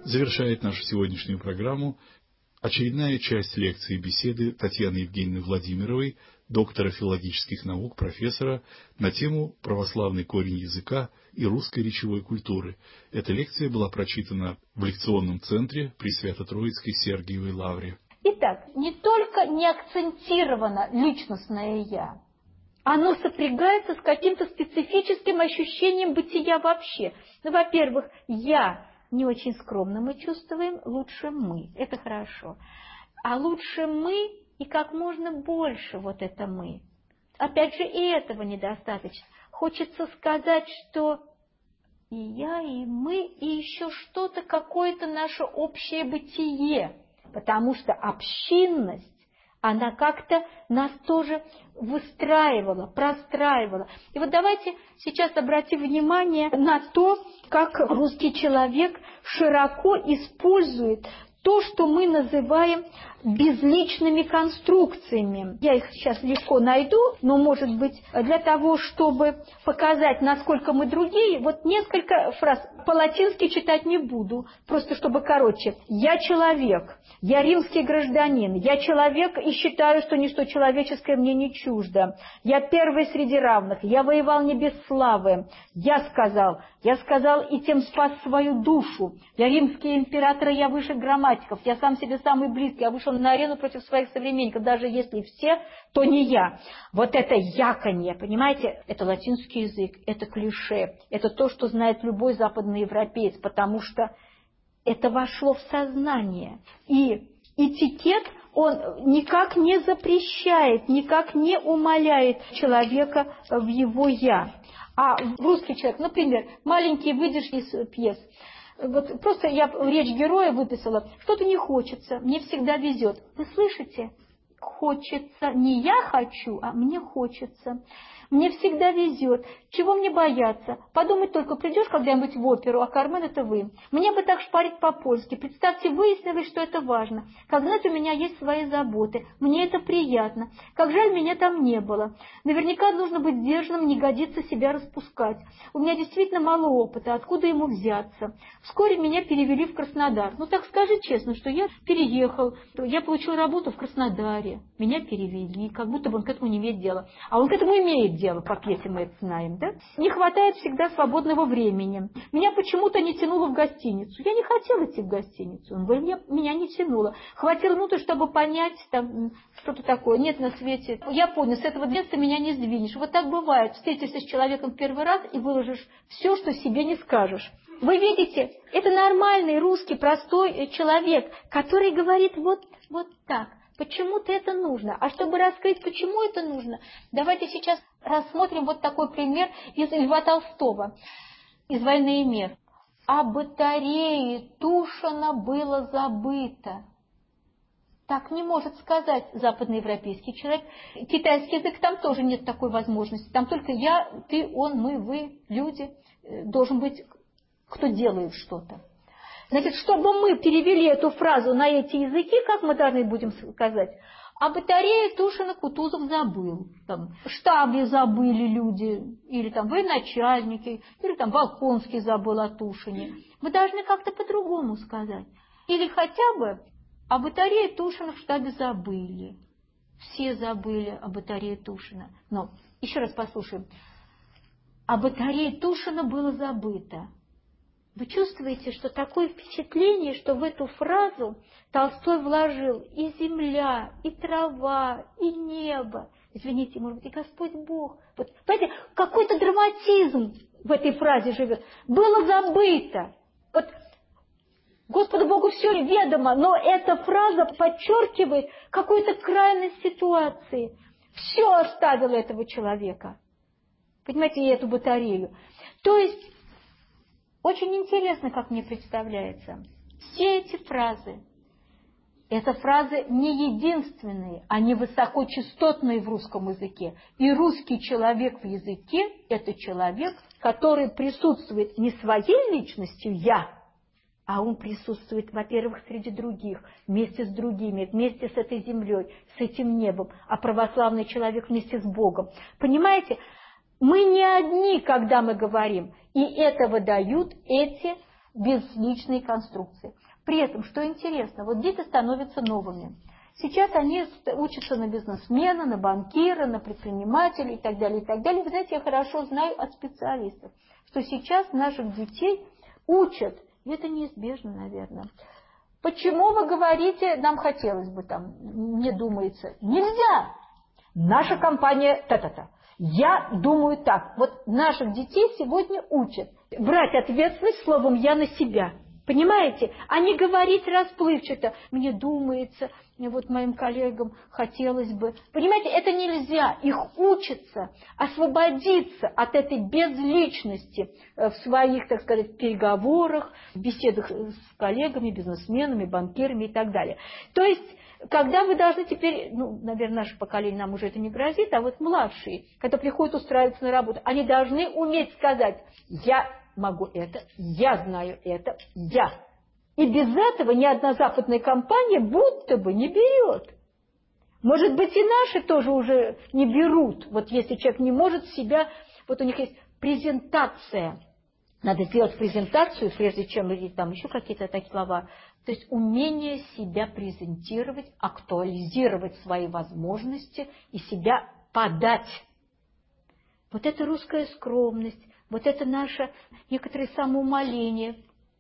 Завершает нашу сегодняшнюю программу очередная часть лекции и беседы Татьяны Евгеньевны Владимировой, доктора филологических наук, профессора, на тему «Православный корень языка и русской речевой культуры». Эта лекция была прочитана в лекционном центре при Свято-Троицкой Сергиевой Лавре. Итак, не только не акцентировано личностное «я», оно сопрягается с каким-то специфическим ощущением бытия вообще. Ну, во-первых, «я» не очень скромно мы чувствуем, лучше мы, это хорошо. А лучше мы и как можно больше вот это мы. Опять же, и этого недостаточно. Хочется сказать, что и я, и мы, и еще что-то, какое-то наше общее бытие. Потому что общинность, она как-то нас тоже выстраивала, простраивала. И вот давайте сейчас обратим внимание на то, как русский человек широко использует то, что мы называем безличными конструкциями. Я их сейчас легко найду, но, может быть, для того, чтобы показать, насколько мы другие, вот несколько фраз по-латински читать не буду, просто чтобы короче. «Я человек», «Я римский гражданин», «Я человек и считаю, что ничто человеческое мне не чуждо», «Я первый среди равных», «Я воевал не без славы», «Я сказал», «Я сказал и тем спас свою душу», «Я римский император, я выше грамматиков», «Я сам себе самый близкий», «Я вышел на арену против своих современников», даже если все, то не я. Вот это яконье, понимаете, это латинский язык, это клише, это то, что знает любой западный европеец, потому что это вошло в сознание. И этикет, он никак не запрещает, никак не умаляет человека в его «я». А русский человек, например, маленькие выдержки из пьес. Вот просто я речь героя выписала. Что-то не хочется, мне всегда везет. Вы слышите? Хочется. Не я хочу, а мне хочется. Мне всегда везет. Чего мне бояться? Подумать только, придешь когда-нибудь в оперу, а Кармен — это вы. Мне бы так шпарить по-польски. Представьте, выяснилось, что это важно. Как знать, у меня есть свои заботы. Мне это приятно. Как жаль, меня там не было. Наверняка нужно быть сдержанным, не годится себя распускать. У меня действительно мало опыта. Откуда ему взяться? Вскоре меня перевели в Краснодар. Ну так скажи честно, что я переехал. Я получил работу в Краснодаре. Меня перевели, как будто бы он к этому не имеет дела. А он к этому имеет дело, по пьесе мы это знаем, да? Не хватает всегда свободного времени. Меня почему-то не тянуло в гостиницу. Я не хотела идти в гостиницу. Он говорит, меня не тянуло. Хватило минуты, чтобы понять, там, что-то такое. Нет на свете. Я понял, с этого детства меня не сдвинешь. Вот так бывает. Встретишься с человеком первый раз и выложишь все, что себе не скажешь. Вы видите, это нормальный русский простой человек, который говорит вот, вот так. Почему-то это нужно. А чтобы раскрыть, почему это нужно, давайте сейчас рассмотрим вот такой пример из Льва Толстого, из «Войны и мир». О батарее Тушина было забыто. Так не может сказать западноевропейский человек. Китайский язык, там тоже нет такой возможности. Там только я, ты, он, мы, вы, люди. Должен быть, кто делает что-то. Значит, чтобы мы перевели эту фразу на эти языки, как мы должны будем сказать, а батареи Тушина Кутузов забыл. Там, в штабе забыли люди, или там военачальники, или там Волконский забыл о Тушине. Мы должны как-то по-другому сказать. Или хотя бы о батарее Тушина в штабе забыли. Все забыли о батарее Тушина. Но еще раз послушаем. О батарее Тушина было забыто. Вы чувствуете, что такое впечатление, что в эту фразу Толстой вложил и земля, и трава, и небо. Извините, может быть, и Господь Бог. Вот, понимаете, какой-то драматизм в этой фразе живет. Было забыто. Вот Господу Богу все ведомо, но эта фраза подчеркивает какую-то крайность ситуации. Все оставило этого человека. Понимаете, и эту батарею. То есть, очень интересно, как мне представляется, все эти фразы, это фразы не единственные, они высокочастотные в русском языке. И русский человек в языке – это человек, который присутствует не своей личностью «я», а он присутствует, во-первых, среди других, вместе с другими, вместе с этой землей, с этим небом, а православный человек вместе с Богом. Понимаете? Мы не одни, когда мы говорим, и это выдают эти безличные конструкции. При этом, что интересно, вот дети становятся новыми. Сейчас они учатся на бизнесмена, на банкира, на предпринимателя и так далее, и так далее. Вы знаете, я хорошо знаю от специалистов, что сейчас наших детей учат, и это неизбежно, наверное. Почему вы говорите, нам хотелось бы там, мне думается, нельзя, наша компания та-та-та. Я думаю так, вот наших детей сегодня учат брать ответственность словом «я» на себя. Понимаете? А не говорить расплывчато. Мне думается, вот моим коллегам хотелось бы. Понимаете, это нельзя. Их учатся освободиться от этой безличности в своих, так сказать, переговорах, беседах с коллегами, бизнесменами, банкирами и так далее. То есть, когда вы должны теперь, ну, наверное, наше поколение нам уже это не грозит, а вот младшие, когда приходят устраиваться на работу, они должны уметь сказать «я могу это, я знаю это, я». И без этого ни одна западная компания будто бы не берет. Может быть, и наши тоже уже не берут. Вот если человек не может себя... Вот у них есть презентация. Надо сделать презентацию, прежде чем или там еще какие-то такие слова. То есть умение себя презентировать, актуализировать свои возможности и себя подать. Вот это русская скромность. Вот это наше некоторое самоумоление,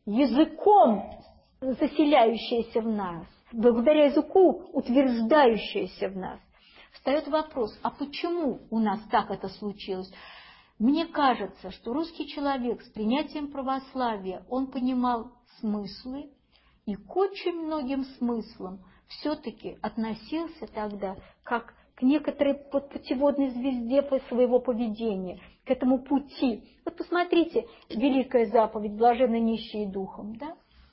языком заселяющееся в нас, благодаря языку утверждающееся в нас. Встает вопрос, а почему у нас так это случилось? Мне кажется, что русский человек с принятием православия, он понимал смыслы, и к очень многим смыслам все-таки относился тогда как к некоторой путеводной звезде своего поведения, к этому пути. Вот посмотрите, великая заповедь «Блаженны нищие духом», да?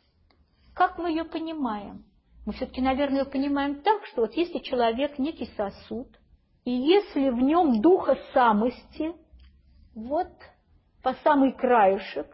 Как мы ее понимаем? Мы все-таки, наверное, ее понимаем так, что вот если человек некий сосуд, и если в нем духа самости, вот по самый краешек,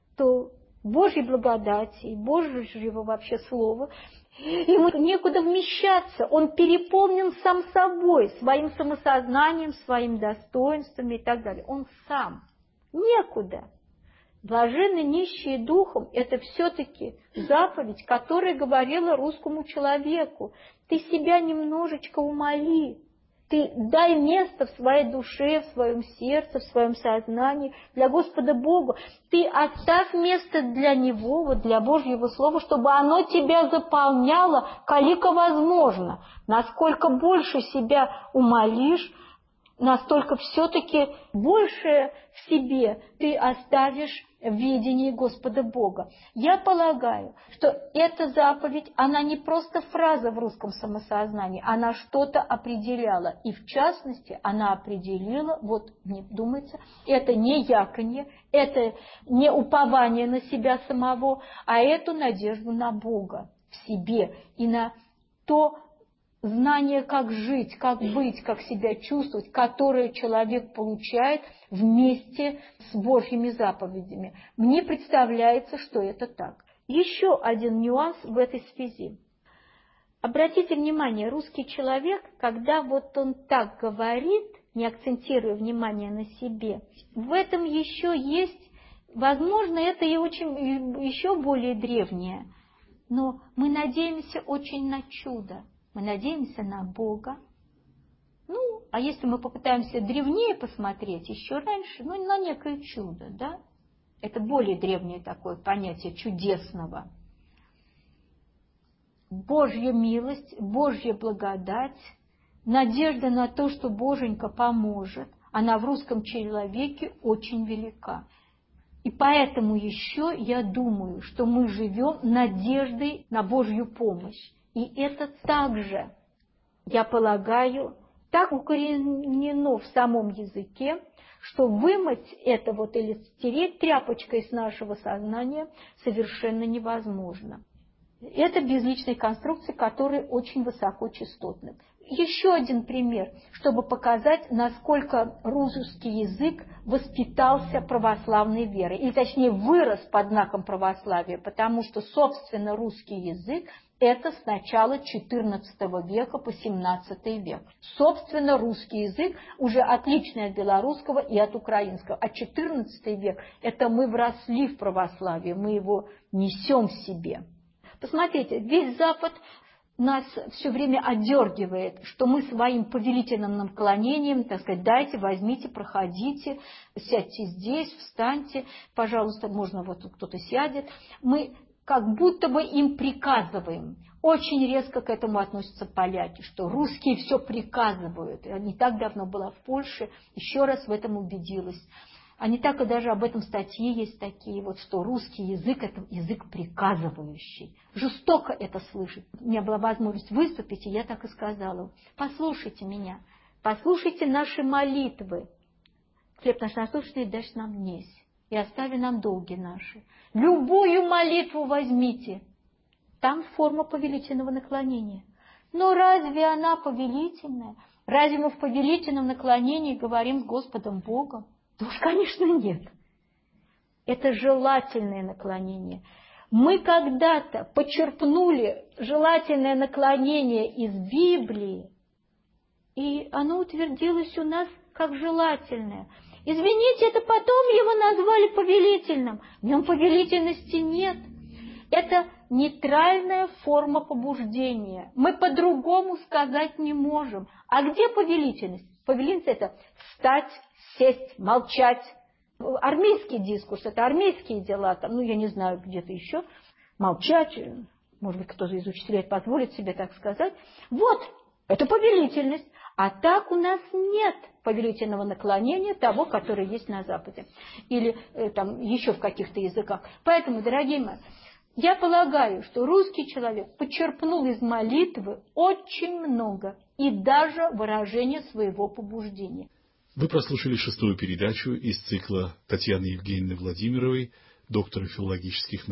то Божьей благодати, Божьего вообще слова, ему некуда вмещаться, он переполнен сам собой, своим самосознанием, своим достоинствами и так далее. Он сам. Некуда. Блаженны нищие духом – это все-таки заповедь, которая говорила русскому человеку. Ты себя немножечко умоли. Ты дай место в своей душе, в своем сердце, в своем сознании для Господа Бога. Ты оставь место для Него, вот для Божьего Слова, чтобы оно тебя заполняло, колико возможно. Насколько больше себя умолишь, настолько все-таки больше в себе ты оставишь в видении Господа Бога. Я полагаю, что эта заповедь, она не просто фраза в русском самосознании, она что-то определяла. И в частности, она определила, вот мне думается, это не яконье, это не упование на себя самого, а эту надежду на Бога в себе и на то, знание, как жить, как быть, как себя чувствовать, которое человек получает вместе с Божьими заповедями. Мне представляется, что это так. Еще один нюанс в этой связи. Обратите внимание, русский человек, когда вот он так говорит, не акцентируя внимание на себе, в этом еще есть, возможно, это и очень, еще более древнее, но мы надеемся очень на чудо. Мы надеемся на Бога. Ну, а если мы попытаемся древнее посмотреть, еще раньше, ну, на некое чудо, да? Это более древнее такое понятие чудесного. Божья милость, Божья благодать, надежда на то, что Боженька поможет, она в русском человеке очень велика. И поэтому еще я думаю, что мы живем надеждой на Божью помощь. И это также, я полагаю, так укоренено в самом языке, что вымыть это вот или стереть тряпочкой с нашего сознания совершенно невозможно. Это безличные конструкции, которые очень высокочастотны. Еще один пример, чтобы показать, насколько русский язык воспитался православной верой, или точнее вырос под знаком православия, потому что, собственно, русский язык Это с начала четырнадцатого века по семнадцатый век. Собственно, русский язык уже отличный от белорусского и от украинского. А четырнадцатый век – это мы вросли в православие, мы его несем в себе. Посмотрите, весь Запад нас все время одергивает, что мы своим повелительным наклонением, так сказать, дайте, возьмите, проходите, сядьте здесь, встаньте, пожалуйста, можно вот тут кто-то сядет. Мы как будто бы им приказываем. Очень резко к этому относятся поляки, что русские все приказывают. Я не так давно была в Польше, еще раз в этом убедилась. А не так и даже об этом статьи есть такие, вот, что русский язык – это язык приказывающий. Жестоко это слышать. У меня была возможность выступить, и я так и сказала. Послушайте меня, послушайте наши молитвы. Хлеб наш насущный дашь нам несть, и остави нам долги наши. Любую молитву возьмите. Там форма повелительного наклонения. Но разве она повелительная? Разве мы в повелительном наклонении говорим с Господом Богом? Да уж, конечно, нет. Это желательное наклонение. Мы когда-то почерпнули желательное наклонение из Библии, и оно утвердилось у нас как желательное. Извините, это потом его назвали повелительным. В нем повелительности нет. Это нейтральная форма побуждения. Мы по-другому сказать не можем. А где повелительность? Повелительность – это встать, сесть, молчать. Армейский дискурс – это армейские дела. Там, ну, я не знаю, где-то еще. Молчать, может быть, кто-то из учителей позволит себе так сказать. Вот, это повелительность. А так у нас нет повелительного наклонения того, которое есть на Западе. Или э, там еще в каких-то языках. Поэтому, дорогие мои, я полагаю, что русский человек почерпнул из молитвы очень много. И даже выражение своего побуждения. Вы прослушали шестую передачу из цикла Татьяны Евгеньевны Владимировой, доктора филологических наук.